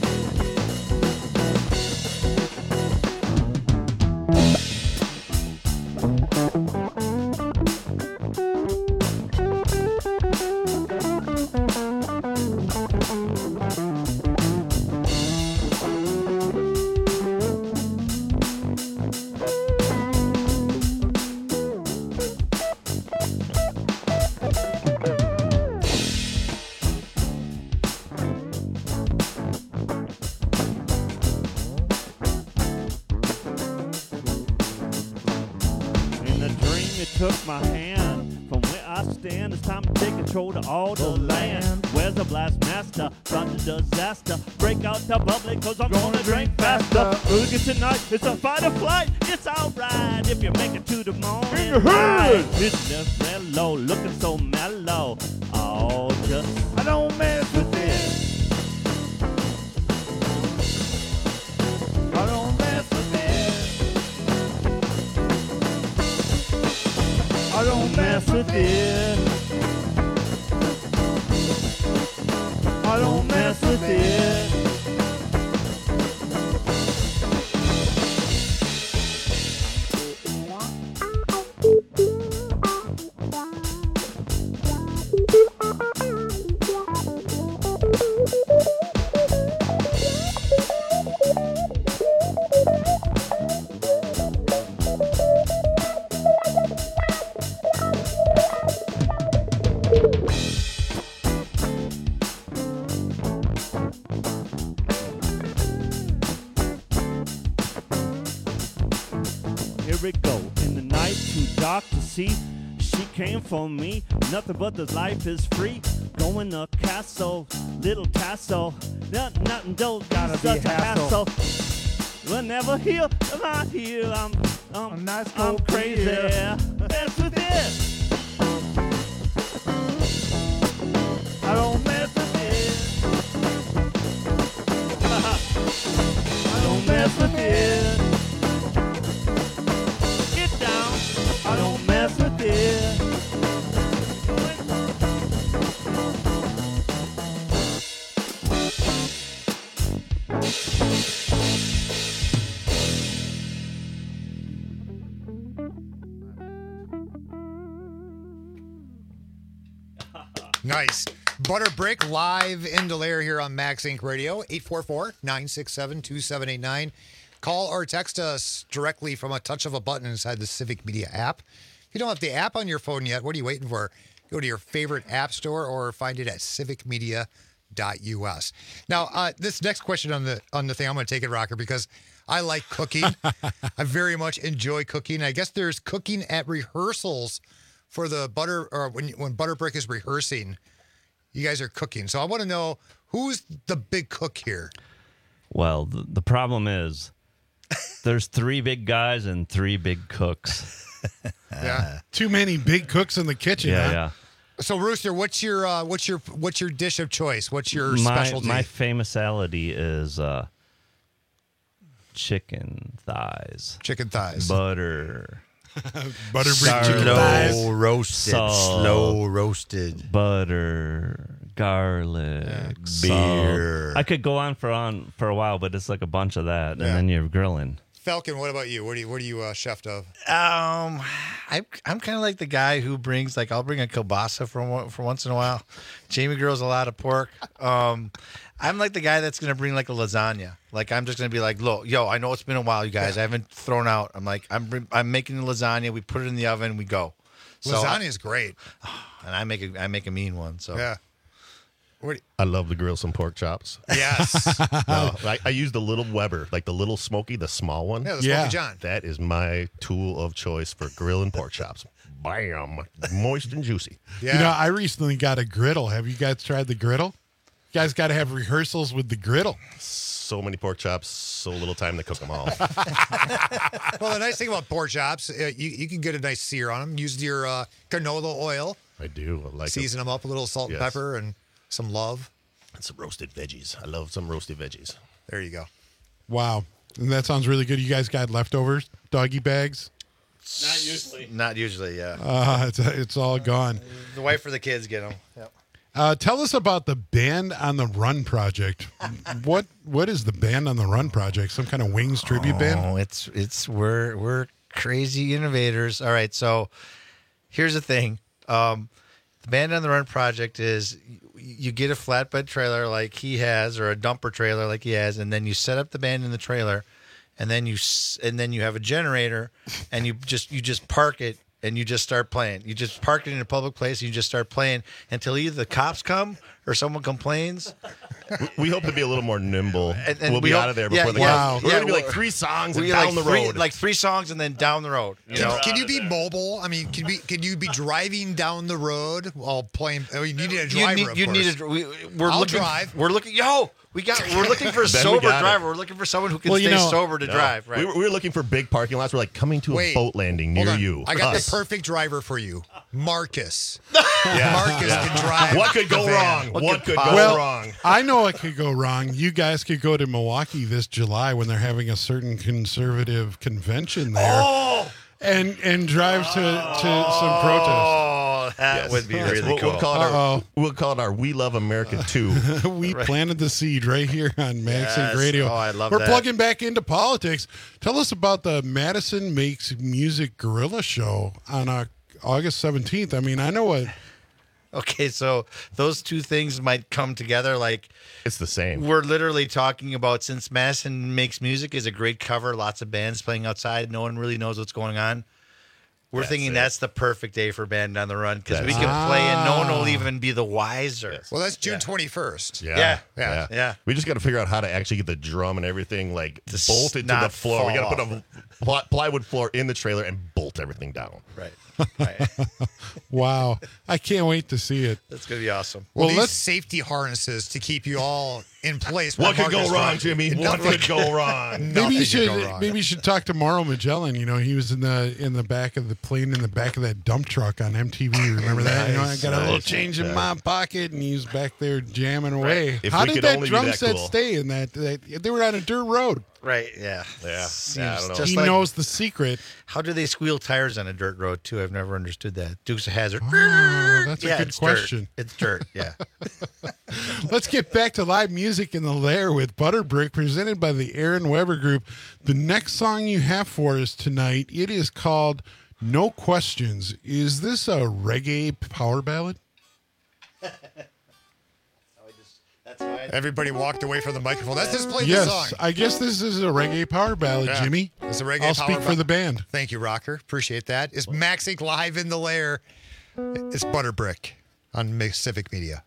Took my hand from where I stand. It's time to take control of all the land. Where's the blast master? From the disaster. Break out the bubbly, cause I'm gonna drink faster. Look at tonight, it's a fight or flight. It's alright if you make it to the morning light. It's just mellow, looking so mellow. Oh, just I don't mess with it. I don't mess with it. I don't mess with it. I don't mess with it. Here we go. In the night, too dark to see. She came for me. Nothing but this life is free. Going to castle, little tassel. Nothing, nothing, don't gotta be a hassle. We'll never heal. I'm not here. I'm, I'm, I'm, nice I'm crazy. Mess with it. I don't mess with it. I don't mess with it. I don't mess with it. Nice. Butter Brick live in Delaire here on Max Inc Radio, eight four four, nine six seven, two seven eight nine. Call or text us directly from a touch of a button inside the Civic Media app. If you don't have the app on your phone yet, what are you waiting for? Go to your favorite app store or find it at civic media dot U S. Now, uh, this next question on the on the thing, I'm going to take it, Rocker, because I like cooking. I very much enjoy cooking. I guess there's cooking at rehearsals for the Butter, or when when Butter Brick is rehearsing, you guys are cooking. So I want to know, who's the big cook here? Well, the, the problem is there's three big guys and three big cooks. Yeah, too many big cooks in the kitchen. Yeah, huh? yeah. So Rooster, what's your uh, what's your what's your dish of choice? What's your my, specialty? My famousality is uh, chicken thighs. Chicken thighs. Butter. Butter Garlic, chicken thighs. Slow roasted. salt, Slow roasted. Butter, garlic, beer. salt. I could go on for on for a while, but it's like a bunch of that, Yeah. and then you're grilling. Falcon, what about you? What are you what are you uh, chefed of? Um, I, I'm kind of like the guy who brings, like, I'll bring a kielbasa for one- for once in a while. Jamie grills a lot of pork. Um, I'm like the guy that's gonna bring like a lasagna. Like, I'm just gonna be like, look, yo, I know it's been a while, you guys. I haven't thrown out. I'm like, I'm bring- I'm making the lasagna. We put it in the oven. We go. So Lasagna I- is great, and I make a I make a mean one. So yeah. What, I love to grill some pork chops. yes. No, I, I use the little Weber, like the little smoky, the small one. Yeah, the Smoky Yeah. John. That is my tool of choice for grilling pork chops. Bam, moist and juicy. You know, I recently got a griddle. Have you guys tried the griddle? guys got to have rehearsals with the griddle. So many pork chops, so little time to cook them all. Well, the nice thing about pork chops, uh, you, you can get a nice sear on them. Use your uh, canola oil. I do. I like Season them up with a little salt Yes. and pepper and some love. And some roasted veggies. I love some roasted veggies. There you go. Wow. And that sounds really good. You guys got leftovers, doggy bags? Not usually. Not usually, yeah. Uh, it's, it's all gone. The wife or the kids get them. Yep. Uh, tell us about the Band on the Run project. what What is the Band on the Run project? Some kind of Wings tribute band? Oh, it's it's we're we're crazy innovators. All right, so here's the thing. Um, the Band on the Run project is you get a flatbed trailer like he has, or a dumper trailer like he has, and then you set up the band in the trailer, and then you s- and then you have a generator, and you just you just park it. And you just start playing. You just park it in a public place. And you just start playing until either the cops come or someone complains. We hope to be a little more nimble. And, and we'll we be hope- out of there yeah, before the yeah, guys. We're yeah, going to be like we're- three songs and we down like the three- road. like three songs and then down the road. You Can, know? can you be mobile? I mean, can be can you be driving down the road while playing? Oh, you need a driver. You need, of you course. need a. We, we're I'll looking. drive. We're looking. Yo, we got. We're looking for a Then we sober got it. driver. We're looking for someone who can Well, you stay know- sober to No. drive. Right. We, were, we were looking for big parking lots. We're like coming to a Wait. boat landing Hold near on. you. I got Us. the perfect driver for you, Marcus. Yeah. Marcus Yeah. can drive. What could go the van. wrong? What, what could go well, wrong? I know what could go wrong. You guys could go to Milwaukee this July when they're having a certain conservative convention there, Oh, and and drive to, to some protest. oh, that Yes. would be Yes. really we'll, cool. We'll call, it our, Uh-oh. we'll call it our We Love America two. we Right. planted the seed right here on Max Yes. Inc Radio. Oh, I love We're that. plugging back into politics. Tell us about the Madison Makes Music Gorilla Show on uh, August seventeenth. I mean, I know what. Okay, so those two things might come together. Like It's the same. we're literally talking about, since Madison Makes Music is a great cover, lots of bands playing outside, no one really knows what's going on. We're That's thinking it. that's the perfect day for Band on the Run because we That's can play and no one will Ah. even be the wiser. Well, that's June twenty-first. Yeah, Yeah. Yeah. Yeah. We just got to figure out how to actually get the drum and everything like To bolted to the not floor. We got to fall put a ply- plywood floor in the trailer and bolt everything down. Right. Right. Wow, I can't wait to see it. That's gonna be awesome. Well, Well, these let's- safety harnesses to keep you all in place. What while could go Marcus wrong, drives. Jimmy? What Nothing could go wrong? Maybe you Nothing should could go wrong. maybe you should talk to Mauro Magellan. You know, he was in the in the back of the plane in the back of that dump truck on M T V. Remember that? You know, I got a little Nice. change in Yeah. my pocket, and he was back there jamming away. If How we did could that only be drum that set cool. stay in that, that? They were on a dirt road. Right. Yeah. Yeah. Seems Yeah, I don't know. just he like- knows the secret. How do they squeal tires on a dirt road too? I've never understood that. Dukes of Hazzard. Oh, that's a yeah, good it's question. Dirt. It's dirt. Yeah. Let's get back to live music in the Lair with Butterbrick, presented by the Aaron Weber Group. The next song you have for us tonight, it is called No Questions. Is this a reggae power ballad? Everybody walked away from the microphone. Let's just play Yes, the song. I guess this is a reggae power ballad, Yeah. Jimmy. It's a reggae I'll power speak for ba- the band. Thank you, Rocker. Appreciate that. It's Max Inc live in the Lair. It's Butterbrick on Civic Media.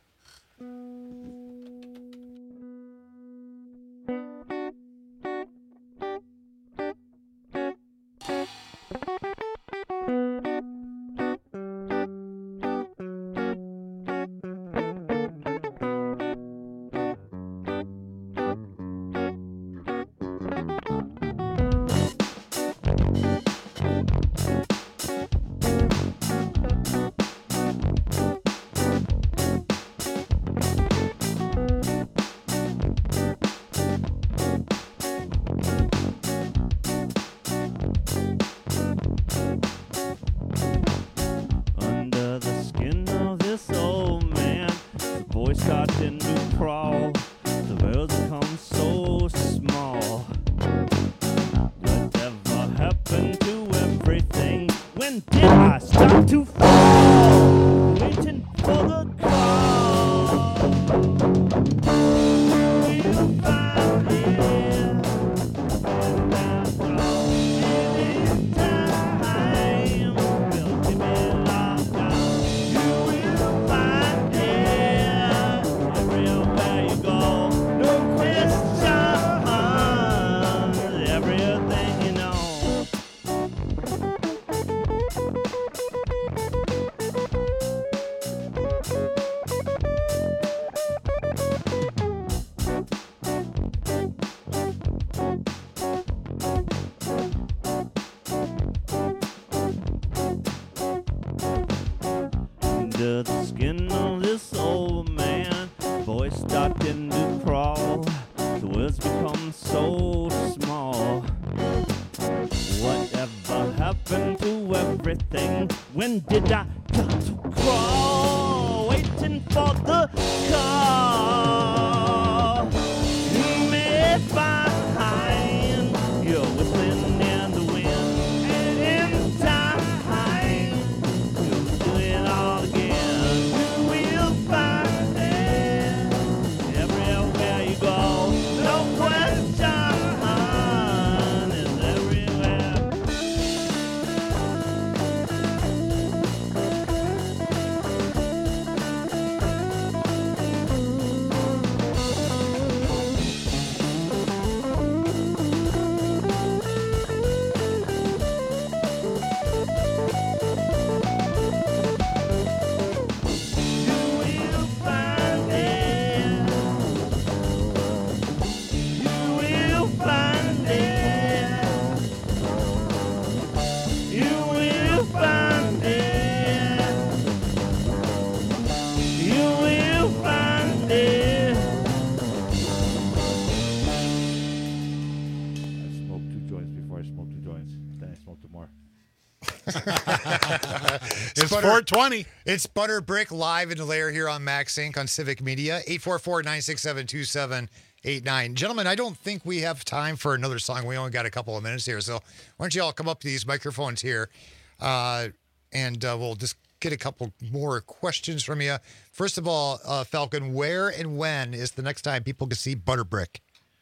When did I got to crawl? Waiting for the call. You may find you're whistling in the wind, and in time you'll do it all again. You will find it everywhere you go. No question, it's everywhere. It's four twenty. It's Butter Brick live in the lair here on Max Inc on Civic Media. eight four four, nine six seven, two seven eight nine. Gentlemen, I don't think we have time for another song. We only got a couple of minutes here. So why don't you all come up to these microphones here uh, and uh, we'll just get a couple more questions from you. First of all, uh, Falcon, where and when is the next time people can see Butter Brick?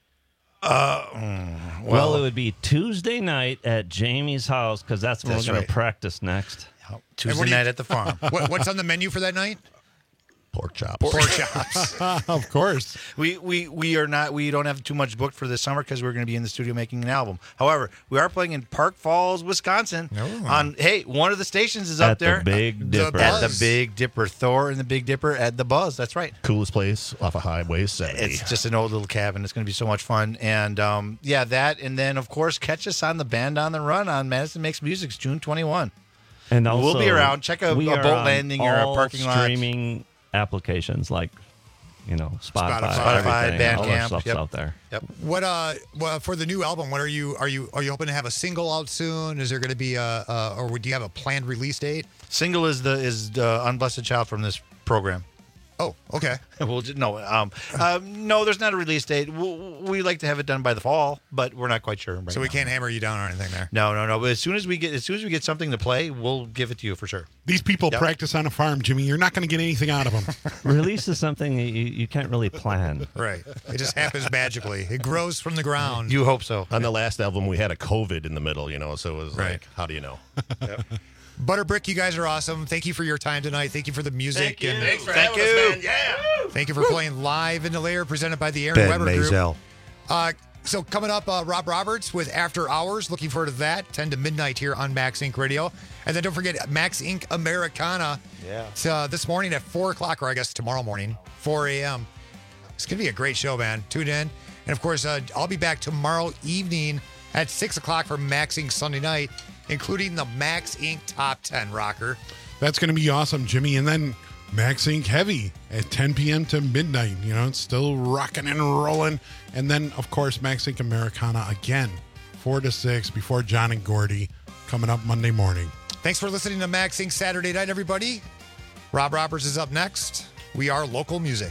Uh, well, well, it would be Tuesday night at Jamie's house because that's when That's we're going right. to practice next. And what do you- what, what's on the menu for that night? Pork chops. Pork chops. Of course. We we we are not. We don't have too much booked for this summer because we're going to be in the studio making an album. However, we are playing in Park Falls, Wisconsin. On hey, one of the stations is At up the there. Big Dipper. At the Big Dipper. Thor and the Big Dipper at the Buzz. That's right. Coolest place off of Highway seventy. It's just an old little cabin. It's going to be so much fun. And um, yeah, that. And then, of course, catch us on the Band on the Run on Madison Makes Music, June twenty-first. And also, we'll be around. Check a, a we boat are on landing or a all parking lot. streaming applications like, you know, Spotify, Spotify, everything. All our Bandcamp. stuff's Yep. out there. Yep. What uh, well, for the new album? What are you are you are you hoping to have a single out soon? Is there going to be a, a or do you have a planned release date? Single is the is the Unblessed Child from this program. Oh, okay. We'll just, no, um, um, no, there's not a release date. We, we like to have it done by the fall, but we're not quite sure. Right So we now. can't hammer you down or anything there. No, no, no. But as soon as we get as soon as we get something to play, we'll give it to you for sure. These people Yep. practice on a farm, Jimmy. You're not going to get anything out of them. Release is something you, you can't really plan. Right. It just happens magically. It grows from the ground. You hope so. On the last album, we had a COVID in the middle, you know, so it was Right. like, how do you know? Butterbrick, you guys are awesome. Thank you for your time tonight. Thank you for the music. Thank you. And Thanks for thank having you. us, man. Yeah. Thank you for playing live in the lair, presented by the Aaron Ben Weber Group. Mazel. Uh, so coming up, uh, Rob Roberts with After Hours. Looking forward to that. ten to midnight here on Max Inc Radio. And then don't forget Max Inc Americana. Yeah. It's, uh, this morning at four o'clock, or I guess tomorrow morning, four a.m. It's going to be a great show, man. Tune in. And of course, uh, I'll be back tomorrow evening at six o'clock for Max Inc Sunday night, including the Max Inc Top ten Rocker. That's going to be awesome, Jimmy. And then Max Inc Heavy at ten p.m. to midnight. You know, it's still rocking and rolling. And then, of course, Max Inc Americana again, four to six before John and Gordy, coming up Monday morning. Thanks for listening to Max Inc Saturday night, everybody. Rob Roberts is up next. We are local music.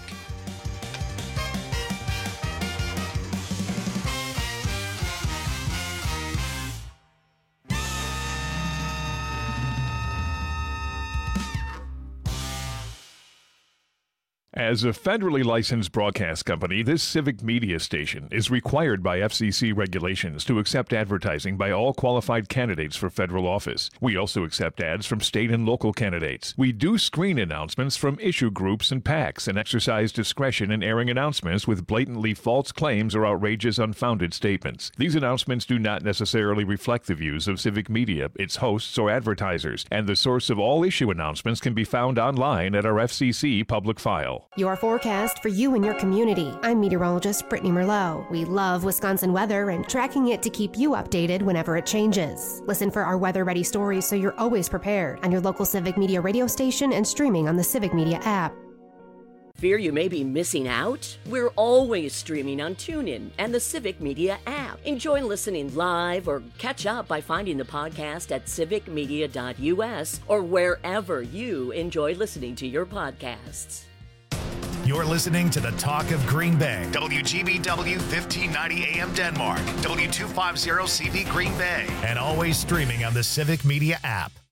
As a federally licensed broadcast company, this civic media station is required by F C C regulations to accept advertising by all qualified candidates for federal office. We also accept ads from state and local candidates. We do screen announcements from issue groups and PACs and exercise discretion in airing announcements with blatantly false claims or outrageous unfounded statements. These announcements do not necessarily reflect the views of civic media, its hosts, or advertisers, and the source of all issue announcements can be found online at our F C C public file. Your forecast for you and your community. I'm meteorologist Brittany Merlot. We love Wisconsin weather and tracking it to keep you updated whenever it changes. Listen for our weather-ready stories so you're always prepared on your local Civic Media radio station and streaming on the Civic Media app. Fear you may be missing out? We're always streaming on TuneIn and the Civic Media app. Enjoy listening live or catch up by finding the podcast at civic media dot u s or wherever you enjoy listening to your podcasts. You're listening to the Talk of Green Bay. W G B W fifteen ninety A M Denmark. W two fifty C V Green Bay. And always streaming on the Civic Media app.